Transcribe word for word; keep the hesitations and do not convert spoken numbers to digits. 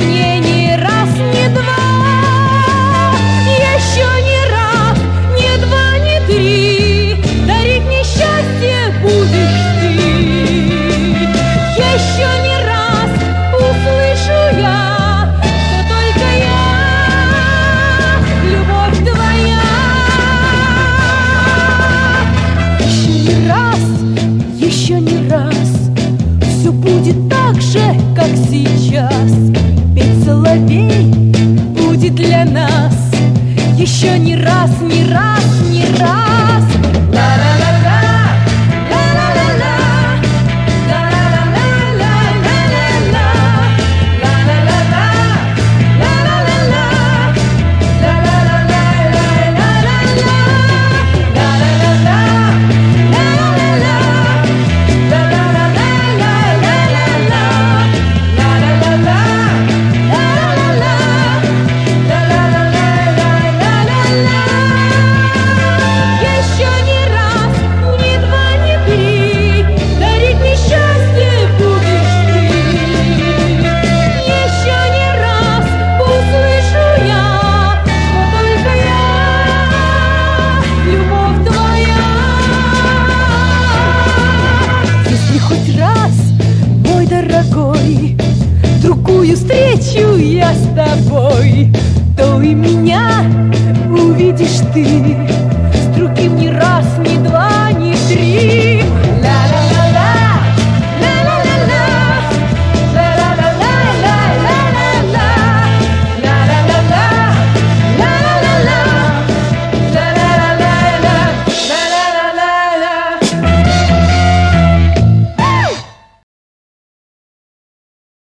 мне не раз, не два, еще не раз, не два, не три, дарить мне счастье будешь ты. Еще не раз услышу я, что только я, любовь твоя. Еще не раз, еще не раз, все будет так же, как сейчас. Петь соловей будет для нас. Еще не раз, не раз, не раз. Ла-ла-ла-ла, ла-ла-ла-ла, ла-ла-ла-ла-ла-ла-ла, ла-ла-ла-ла, ла-ла-ла-ла, другую встречу я с тобой, то и меня увидишь ты